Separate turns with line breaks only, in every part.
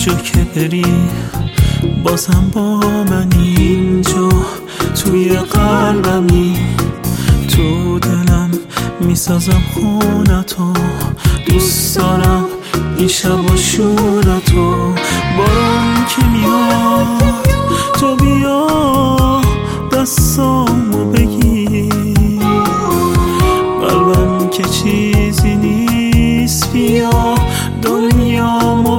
جا که بری بازم با من اینجا توی قلبمی، تو دلم میسازم خونتو، دوست دارم این شب و شورتو. بارون که میاد تو بیا دستامو بگیر، قلبم که چیزی نیست بیا دنیامو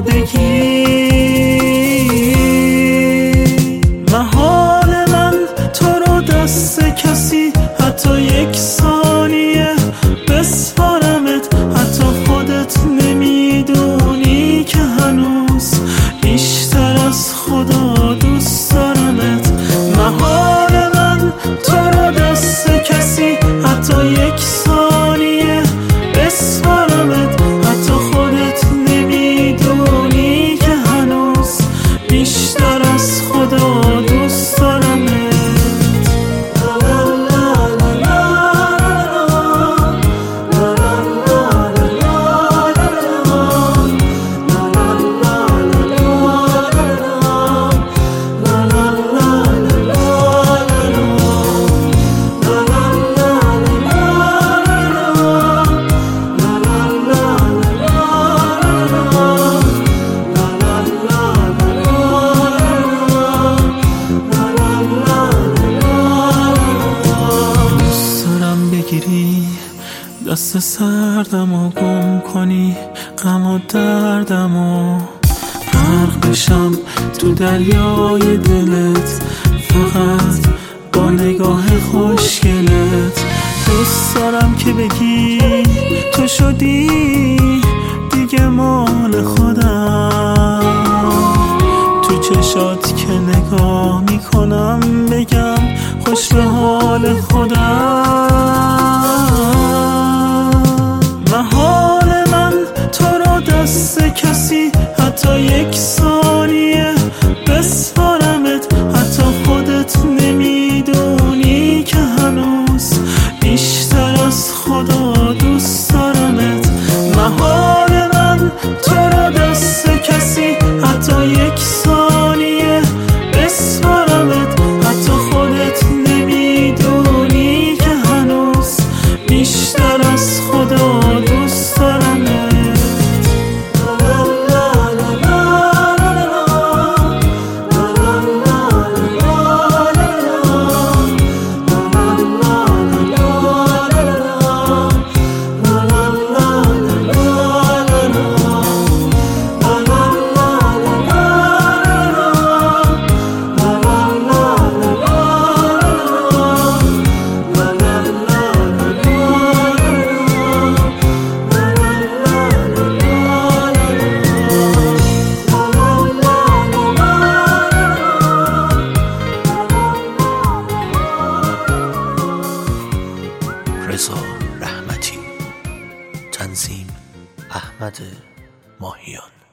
بگیر. محال من تو رو دست کسی حتی یک ثانیه بسپارمت، حتی خودت نمیدونی که هنوز بیشتر از خدا دوست دارمت. محال من تو رو دست کسی حتی یک ثانیه بسپارمت، حتی خودت نمیدونی که هنوز بیشتر از خدا دوست دارمت. دست سردم و گم کنی غم و دردم و غرق بشم تو دریای دلت، فقط با نگاه خوشگلت. دوست دارم که بگی تو شدی دیگه مال خودم، تو چشات که نگاه میکنم بگم خوش به حال خودم. محال من تو رو دست کسی حتی یک ثانیه بسپارمت، حتی خودت نمیدونی که هنوز بیشتر از خدا دوست دارمت. محال من تو رو دست کسی حتی یک ثانیه بسپارمت، حتی خودت نمیدونی که هنوز بیشتر از خدا دوست دارمت.
رضا رحمتی، تنظیم احمد ماهیان.